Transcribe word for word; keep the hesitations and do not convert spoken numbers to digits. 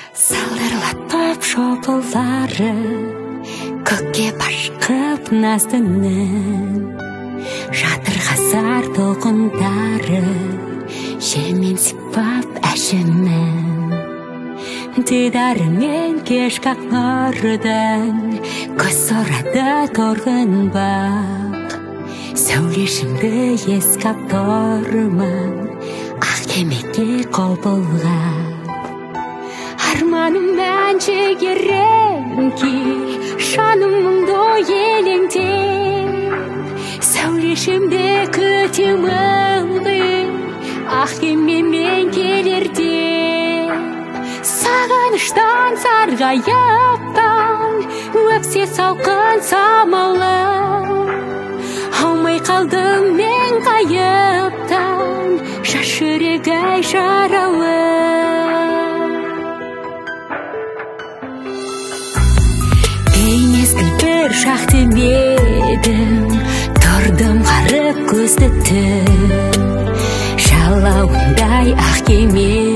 Салдырлатып шопылдары көкке башқып наздының, жатырға сар толқындары желмен сипап әшімін. Дидарымен кешкі ақ нұрдан көз сорады торғын бақ, сәулешімді ескап тұрмын ақ кемеге қол бұлғап. Арманым мән жігерем ки жаным мұңды елеңдеп, сәулешімді күтемін ақ кемемен келердеп. Сағыныштан сарғайыптан өпсе салқын самалы, алмай қалдым мен қайыптан жас жүрек-ай жаралы. Бейнесін бір шақтымедім, тұрдым қарып көзді түн, жалауындай ақ кеме